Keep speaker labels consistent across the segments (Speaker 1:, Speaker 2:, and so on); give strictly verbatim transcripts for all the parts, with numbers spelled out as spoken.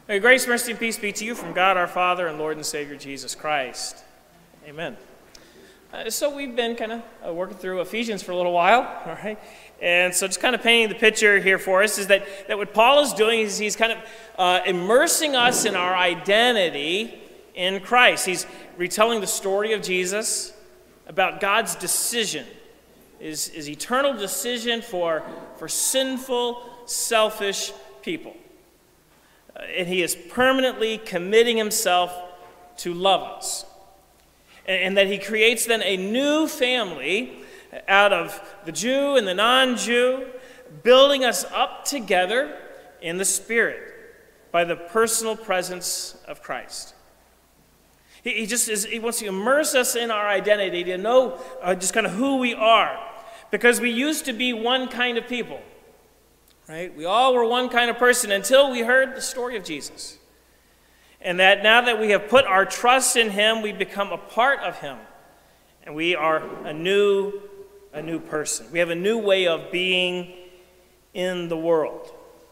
Speaker 1: May grace, mercy, and peace be to you from God our Father and Lord and Savior Jesus Christ. Amen. Uh, so we've been kind of uh, working through Ephesians for a little while, all right? And so just kind of painting the picture here for us is that, that what Paul is doing is he's kind of uh, immersing us in our identity in Christ. He's retelling the story of Jesus about God's decision, his, his eternal decision for, for sinful, selfish people. Uh, and he is permanently committing himself to love us. And, and that he creates then a new family out of the Jew and the non-Jew, building us up together in the Spirit by the personal presence of Christ. He, he just is, he wants to immerse us in our identity, to know uh, just kind of who we are. Because we used to be one kind of people. Right? We all were one kind of person until we heard the story of Jesus. And that now that we have put our trust in him, we become a part of him. And we are a new, a new person. We have a new way of being in the world.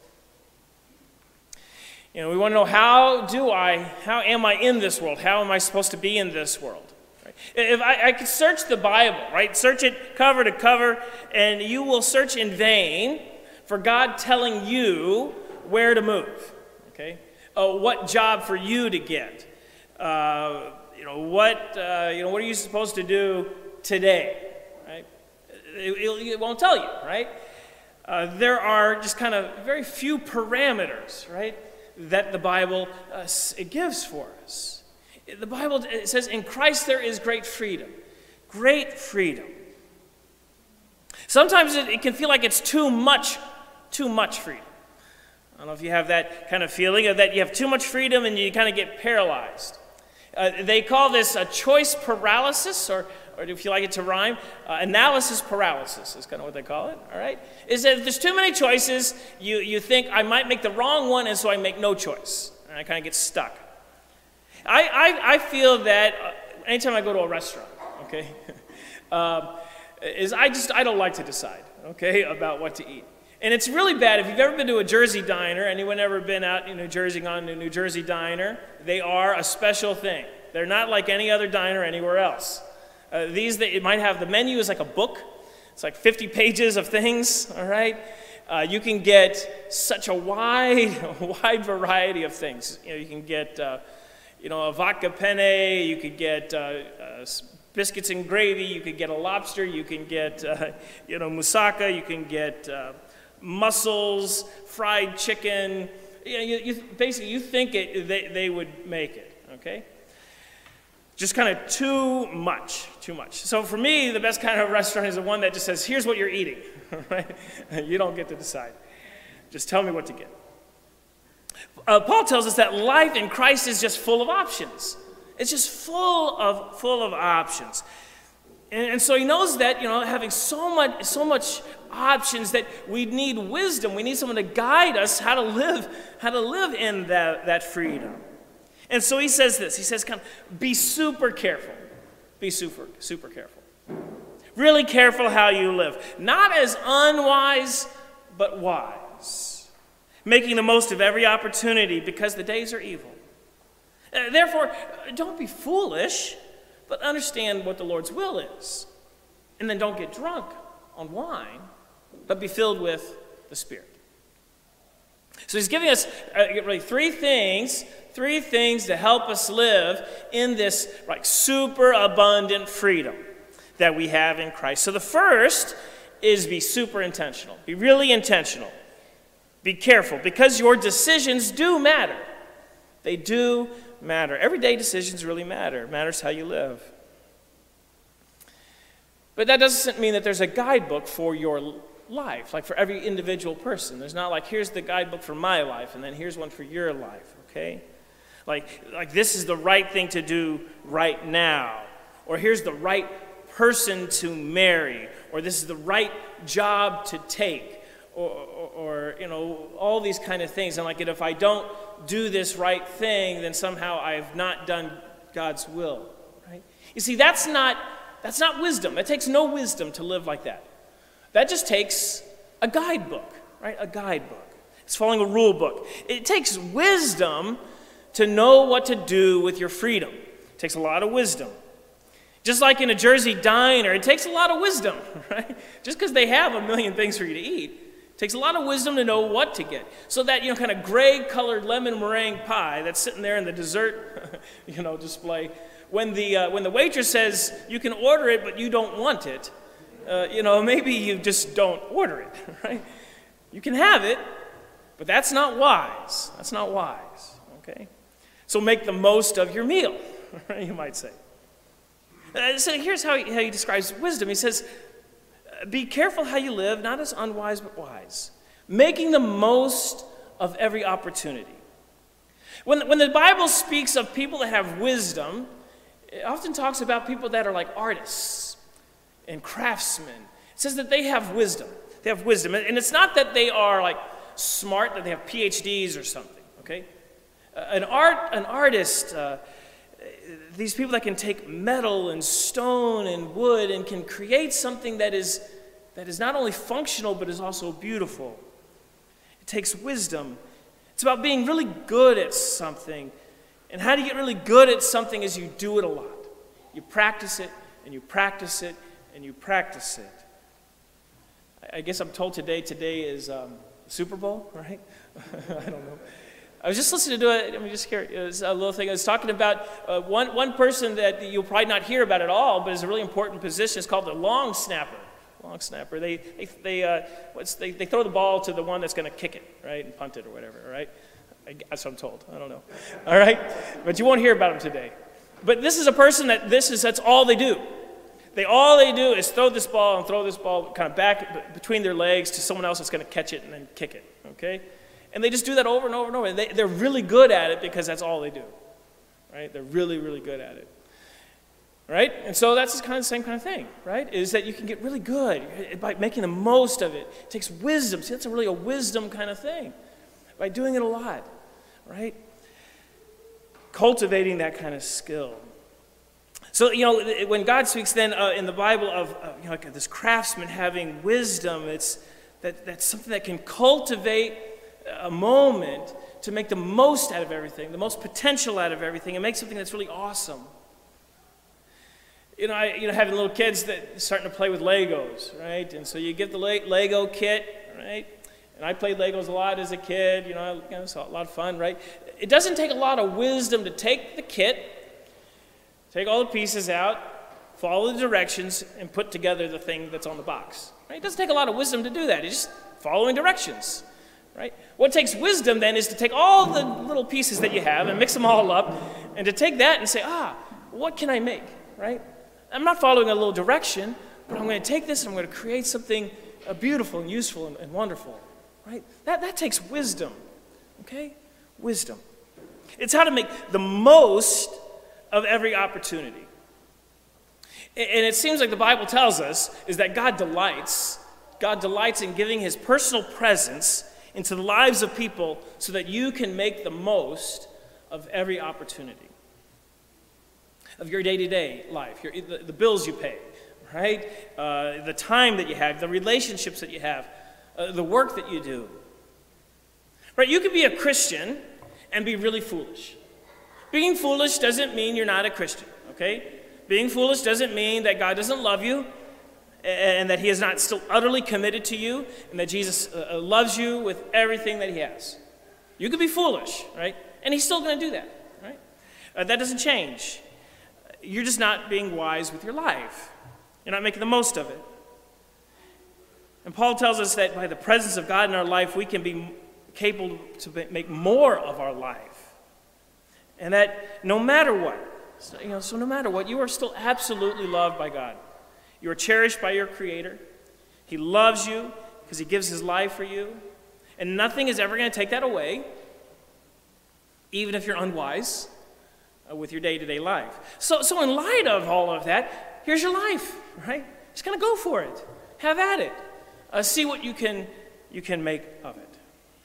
Speaker 1: You know, we want to know, how do I, how am I in this world? How am I supposed to be in this world? Right? If I, I could search the Bible, right? Search it cover to cover, and you will search in vain for God telling you where to move, okay? Uh, what job for you to get? Uh, you know, what uh, you know, what are you supposed to do today, right? It, it, it won't tell you, right? Uh, there are just kind of very few parameters, right, that the Bible uh, it gives for us. The Bible it says, in Christ there is great freedom. Great freedom. Sometimes it, it can feel like it's too much Too much freedom. I don't know if you have that kind of feeling, of that you have too much freedom and you kind of get paralyzed. Uh, they call this a choice paralysis, or, or if you like it to rhyme, uh, analysis paralysis is kind of what they call it, all right? Is that if there's too many choices, you, you think, I might make the wrong one, and so I make no choice. And I kind of get stuck. I, I, I feel that uh, anytime I go to a restaurant, okay, um, is I just, I don't like to decide, okay, about what to eat. And it's really bad. If you've ever been to a Jersey diner, anyone ever been out in New Jersey, gone to a New Jersey diner, they are a special thing. They're not like any other diner anywhere else. Uh, these, they, it might have, the menu is like a book. It's like fifty pages of things, all right? Uh, you can get such a wide, wide variety of things. You know, you can get, uh, you know, a vodka penne, you could get uh, uh, biscuits and gravy, you could get a lobster, you can get, uh, you know, moussaka, you can get Uh, mussels, fried chicken. You know, you, you, basically, you think it, they, they would make it, okay? Just kind of too much, too much. So for me, the best kind of restaurant is the one that just says, here's what you're eating, right? You don't get to decide. Just tell me what to get. Uh, Paul tells us that life in Christ is just full of options. It's just full of, full of options. And, and so he knows that, you know, having so much, so much options, that we need wisdom. We need someone to guide us how to live, how to live in that, that freedom. And so he says this. He says, kind of, be super careful. Be super, super careful. Really careful how you live. Not as unwise, but wise. Making the most of every opportunity, because the days are evil. Uh, therefore, don't be foolish, but understand what the Lord's will is. And then don't get drunk on wine, but be filled with the Spirit. So he's giving us uh, really three things, three things to help us live in this like super abundant freedom that we have in Christ. So the first is be super intentional. Be really intentional. Be careful, because your decisions do matter. They do matter. Everyday decisions really matter. It matters how you live. But that doesn't mean that there's a guidebook for your life, like for every individual person. There's not like, here's the guidebook for my life, and then here's one for your life, okay? Like, like this is the right thing to do right now. Or here's the right person to marry. Or this is the right job to take. Or, or, or you know, all these kind of things. And like, if I don't do this right thing, then somehow I've not done God's will, right? You see, that's not, that's not wisdom. It takes no wisdom to live like that. That just takes a guidebook, right? A guidebook. It's following a rule book. It takes wisdom to know what to do with your freedom. It takes a lot of wisdom. Just like in a Jersey diner, it takes a lot of wisdom, right? Just because they have a million things for you to eat, it takes a lot of wisdom to know what to get. So that, you know, kind of gray-colored lemon meringue pie that's sitting there in the dessert, you know, display, when the uh, when the waitress says you can order it but you don't want it, uh, you know, maybe you just don't order it, right? You can have it, but that's not wise. That's not wise, okay? So make the most of your meal, you might say. Uh, so here's how he, how he describes wisdom. He says, be careful how you live, not as unwise but wise, making the most of every opportunity. When, when the Bible speaks of people that have wisdom, it often talks about people that are like artists and craftsmen. It says that they have wisdom. They have wisdom. And it's not that they are like smart, that they have P H Ds or something, okay? Uh, an art, an artist... Uh, These people that can take metal and stone and wood and can create something that is, that is not only functional but is also beautiful. It takes wisdom. It's about being really good at something. And how do you get really good at something is you do it a lot. You practice it, and you practice it, and you practice it. I guess I'm told today, today is um, Super Bowl, right? I don't know. I was just listening to it. Let me just hear it. It was a little thing. I was talking about uh, one, one person that you'll probably not hear about at all, but is a really important position. It's called the long snapper. Long snapper. They they they uh, what's they, they throw the ball to the one that's going to kick it, right, and punt it or whatever, right? I, that's what I'm told. I don't know. All right, but you won't hear about them today. But this is a person that this is that's all they do. They all they do is throw this ball and throw this ball kind of back between their legs to someone else that's going to catch it and then kick it. Okay. And they just do that over and over and over. And they, they're really good at it because that's all they do, right? They're really, really good at it, right? And so that's kind of the same kind of thing, right? Is that you can get really good by making the most of it. It takes wisdom. See, that's a really a wisdom kind of thing, by doing it a lot, right? Cultivating that kind of skill. So, you know, when God speaks then uh, in the Bible of uh, you know, like this craftsman having wisdom, it's that that's something that can cultivate a moment to make the most out of everything, the most potential out of everything, and make something that's really awesome. You know, I, you know, having little kids that are starting to play with Legos, right? And so you get the Lego kit, right? And I played Legos a lot as a kid, you know, you know, it's a lot of fun, right? It doesn't take a lot of wisdom to take the kit, take all the pieces out, follow the directions, and put together the thing that's on the box. Right? It doesn't take a lot of wisdom to do that. It's just following directions. Right? What takes wisdom then is to take all the little pieces that you have and mix them all up, and to take that and say, ah, what can I make? Right? I'm not following a little direction, but I'm going to take this and I'm going to create something uh, beautiful and useful and, and wonderful. Right? That, that takes wisdom. Okay? Wisdom. It's how to make the most of every opportunity. And it seems like the Bible tells us is that God delights. God delights in giving his personal presence into the lives of people so that you can make the most of every opportunity of your day-to-day life, your, the, the bills you pay, right? Uh, the time that you have, the relationships that you have, uh, the work that you do. Right? You could be a Christian and be really foolish. Being foolish doesn't mean you're not a Christian, okay? Being foolish doesn't mean that God doesn't love you, and that he is not still utterly committed to you, and that Jesus uh, loves you with everything that he has. You could be foolish, right? And he's still going to do that, right? Uh, that doesn't change. You're just not being wise with your life. You're not making the most of it. And Paul tells us that by the presence of God in our life, we can be capable to make more of our life. And that no matter what, so, you know, so no matter what, you are still absolutely loved by God. You are cherished by your Creator. He loves you because he gives his life for you. And nothing is ever going to take that away, even if you're unwise uh, with your day-to-day life. So, so in light of all of that, here's your life, right? Just kind of go for it. Have at it. Uh, see what you can, you can make of it.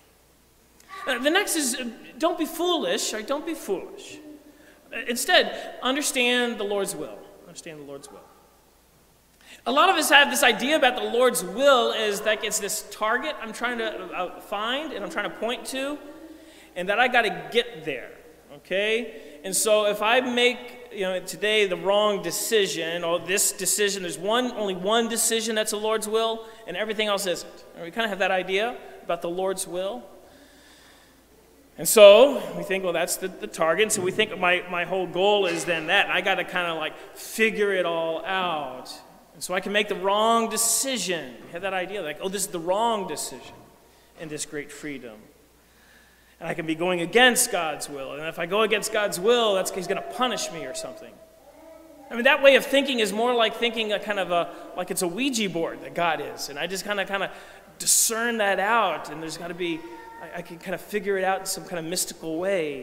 Speaker 1: Uh, the next is uh, don't be foolish, right? Don't be foolish. Uh, instead, understand the Lord's will. Understand the Lord's will. A lot of us have this idea about the Lord's will is that it's this target I'm trying to uh, find and I'm trying to point to, and that I got to get there, okay? And so if I make, you know, today the wrong decision, or this decision, there's one, only one decision that's the Lord's will, and everything else isn't. And we kind of have that idea about the Lord's will. And so we think, well, that's the, the target. And so we think my, my whole goal is then that. And I got to kind of like figure it all out. And so I can make the wrong decision. We have that idea like, oh, this is the wrong decision in this great freedom. And I can be going against God's will. And if I go against God's will, that's he's going to punish me or something. I mean, that way of thinking is more like thinking a kind of a, like it's a Ouija board that God is. And I just kind of kind of discern that out. And there's got to be, I, I can kind of figure it out in some kind of mystical way.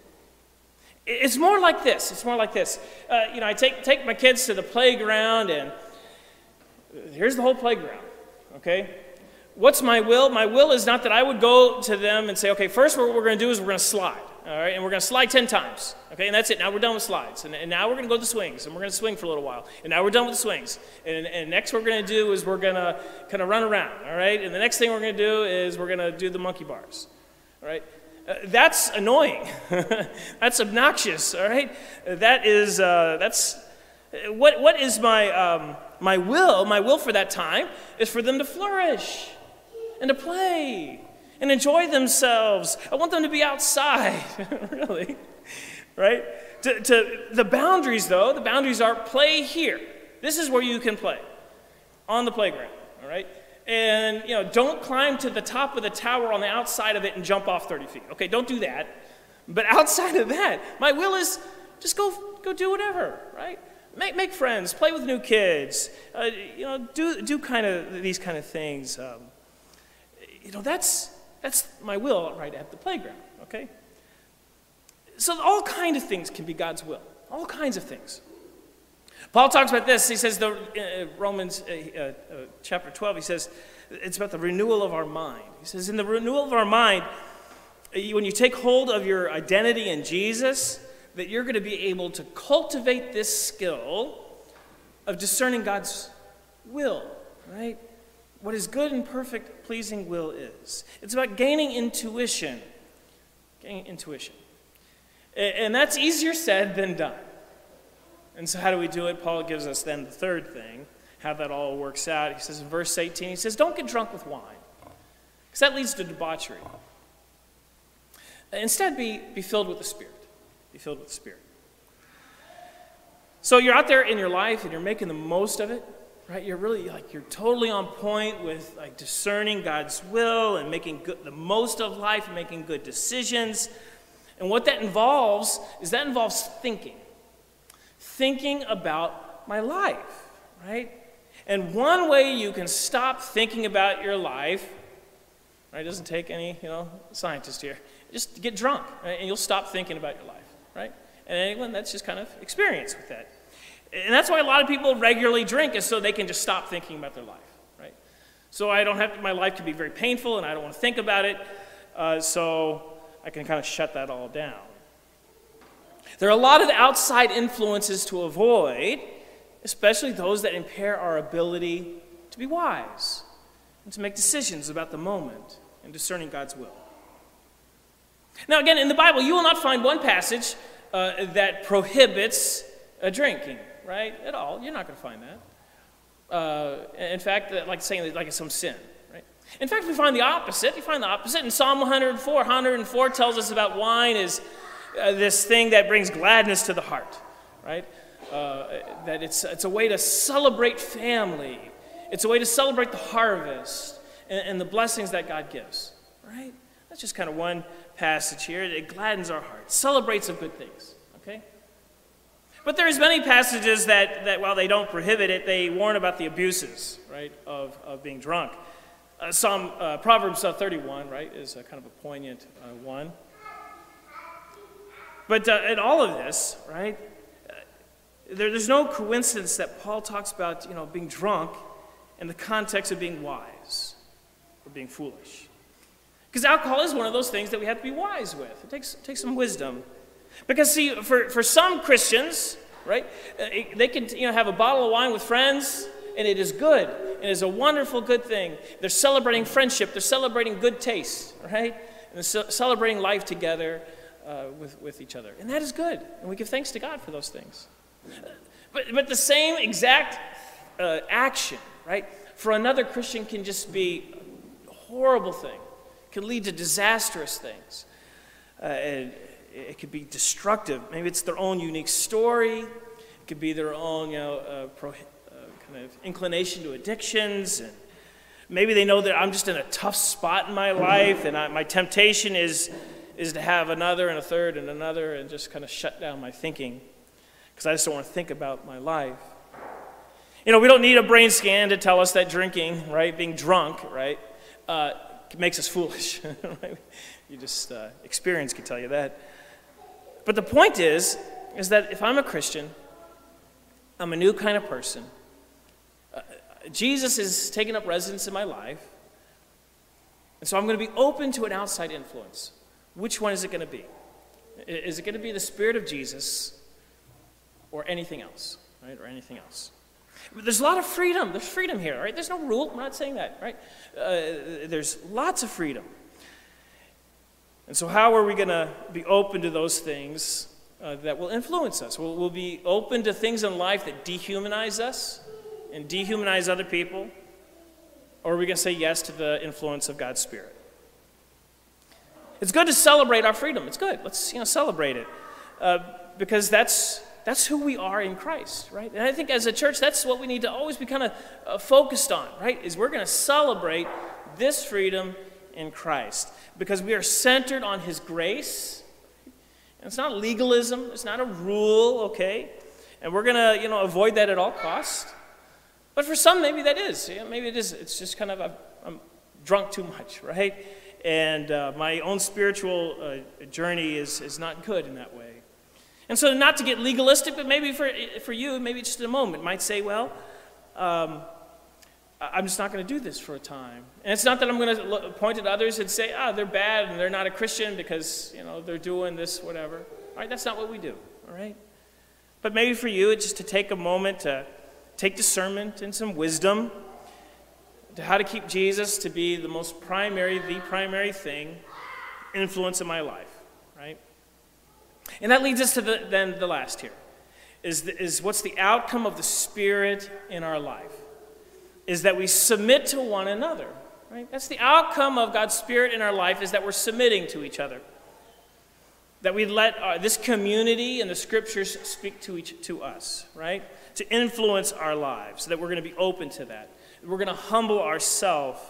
Speaker 1: It's more like this. It's more like this. Uh, you know, I take, take my kids to the playground, and here's the whole playground, okay? What's my will? My will is not that I would go to them and say, okay, first what we're going to do is we're going to slide, all right? And we're going to slide ten times, okay? And that's it. Now we're done with slides. And, and now we're going to go to the swings, and we're going to swing for a little while. And now we're done with the swings. And, and next what we're going to do is we're going to kind of run around, all right? And the next thing we're going to do is we're going to do the monkey bars, all right? Uh, that's annoying. That's obnoxious, all right? Uh, that is, uh, that's, uh, what, what is my, um, my will? My will for that time is for them to flourish and to play and enjoy themselves. I want them to be outside, really, right? To, to, the boundaries, though, the boundaries are play here. This is where you can play, on the playground, all right? And, you know, don't climb to the top of the tower on the outside of it and jump off thirty feet. Okay, don't do that. But outside of that, my will is just go go do whatever, right? Make make friends, play with new kids, uh, you know, do do kind of these kind of things. Um, you know, that's that's my will right at the playground, okay? So all kinds of things can be God's will, all kinds of things. Paul talks about this. He says, the uh, Romans uh, uh, chapter twelve, he says, it's about the renewal of our mind. He says, in the renewal of our mind, when you take hold of your identity in Jesus, that you're going to be able to cultivate this skill of discerning God's will, right? What his good and perfect, pleasing will is. It's about gaining intuition. Gaining intuition. And that's easier said than done. And so how do we do it? Paul gives us then the third thing, how that all works out. He says in verse eighteen, he says, don't get drunk with wine, because that leads to debauchery. Instead, be, be filled with the Spirit. Be filled with the Spirit. So you're out there in your life, and you're making the most of it, right? You're really, like, you're totally on point with, like, discerning God's will and making good, the most of life and making good decisions. And what that involves is that involves thinking. Thinking about my life, right? And one way you can stop thinking about your life, right? It doesn't take any, you know, scientist here. Just get drunk, right? And you'll stop thinking about your life, right? And anyone that's just kind of experience with that. And that's why a lot of people regularly drink, is so they can just stop thinking about their life, right? So I don't have to, my life can be very painful, and I don't want to think about it, uh, so I can kind of shut that all down. There are a lot of outside influences to avoid, especially those that impair our ability to be wise and to make decisions about the moment and discerning God's will. Now, again, in the Bible, you will not find one passage uh, that prohibits uh, drinking, right? At all. You're not going to find that. Uh, in fact, like saying that like it's some sin, right? In fact, we find the opposite. We find the opposite. In Psalm one oh four, one oh four tells us about wine is Uh, this thing that brings gladness to the heart, right? Uh, that it's it's a way to celebrate family. It's a way to celebrate the harvest and, and the blessings that God gives, right? That's just kind of one passage here. It gladdens our hearts, celebrates of good things, okay? But there's many passages that, that while they don't prohibit it, they warn about the abuses, right, of, of being drunk. Uh, Psalm, uh, Proverbs uh, thirty-one, right, is a kind of a poignant uh, one. But uh, in all of this, right, uh, there, there's no coincidence that Paul talks about, you know, being drunk in the context of being wise or being foolish. Because alcohol is one of those things that we have to be wise with. It takes, it takes some wisdom. Because, see, for, for some Christians, right, uh, they can, you know, have a bottle of wine with friends and it is good. It is a wonderful, good thing. They're celebrating friendship. They're celebrating good taste, right? And they're ce- celebrating life together uh, with, with each other. And that is good. And we give thanks to God for those things. But, but the same exact uh, action, right, for another Christian can just be a horrible thing. It can lead to disastrous things. Uh, and it could be destructive. Maybe it's their own unique story. It could be their own, you know, uh, pro, uh, kind of inclination to addictions. And maybe they know that I'm just in a tough spot in my life, and I, my temptation is, is to have another and a third and another and just kind of shut down my thinking because I just don't want to think about my life. You know, we don't need a brain scan to tell us that drinking, right, being drunk, right, uh, makes us foolish. Right? You just, uh, experience can tell you that. But the point is, is that if I'm a Christian, I'm a new kind of person. Uh, Jesus is taking up residence in my life. And so I'm going to be open to an outside influence. Which one is it going to be? Is it going to be the Spirit of Jesus or anything else, right? Or anything else? There's a lot of freedom. There's freedom here, right? There's no rule. I'm not saying that, right? Uh, there's lots of freedom. And so how are we going to be open to those things uh, that will influence us? We'll, we'll be open to things in life that dehumanize us and dehumanize other people? Or are we going to say yes to the influence of God's Spirit? It's good to celebrate our freedom. It's good. Let's, you know, celebrate it. Uh, because that's that's who we are in Christ, right? And I think as a church, that's what we need to always be kind of uh, focused on, right? Is we're going to celebrate this freedom in Christ. Because we are centered on His grace. And it's not legalism. It's not a rule, okay? And we're going to, you know, avoid that at all costs. But for some, maybe that is. You know, maybe it is. It's just kind of, a, I'm drunk too much, right? And uh, my own spiritual uh, journey is, is not good in that way. And so not to get legalistic, but maybe for for you, maybe just in a moment, might say, well, um, I'm just not going to do this for a time. And it's not that I'm going to look, point at others and say, ah, oh, they're bad and they're not a Christian because, you know, they're doing this, whatever. All right, that's not what we do, all right? But maybe for you, it's just to take a moment to take discernment and some wisdom to how to keep Jesus to be the most primary, the primary thing, influence in my life, right? And that leads us to the, then the last here, is, the, is what's the outcome of the Spirit in our life? Is that we submit to one another, right? That's the outcome of God's Spirit in our life, is that we're submitting to each other. That we let our, this community and the Scriptures speak to each to us, right? To influence our lives, so that we're going to be open to that. We're going to humble ourselves.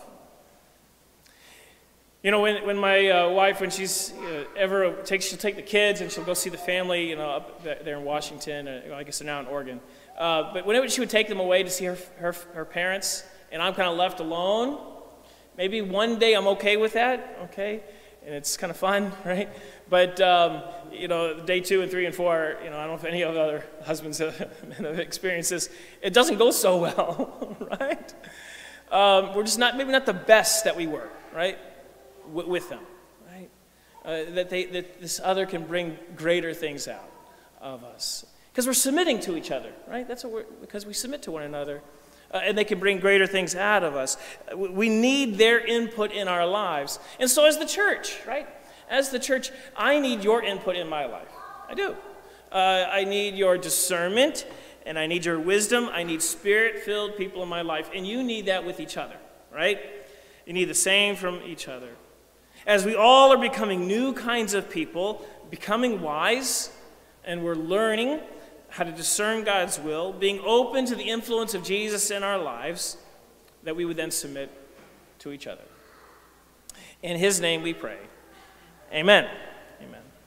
Speaker 1: You know, when, when my uh, wife, when she's uh, ever takes, she'll take the kids and she'll go see the family, you know, up there in Washington. Uh, well, I guess they're now in Oregon. Uh, but whenever she would take them away to see her, her, her parents, and I'm kind of left alone, maybe one day I'm okay with that, okay? And it's kind of fun, right? But, um, you know, day two and three and four, you know, I don't know if any of the other husbands have, have experienced this. It doesn't go so well, right? Um, we're just not, maybe not the best that we were, right? W- with them, right? Uh, that, they, that this other can bring greater things out of us. Because we're submitting to each other, right? That's what we're, because we submit to one another. Uh, and they can bring greater things out of us. We need their input in our lives. And so as the church, right? As the church, I need your input in my life. I do. Uh, I need your discernment, and I need your wisdom. I need Spirit-filled people in my life. And you need that with each other, right? You need the same from each other. As we all are becoming new kinds of people, becoming wise, and we're learning how to discern God's will, being open to the influence of Jesus in our lives, that we would then submit to each other. In His name we pray. Amen. Amen.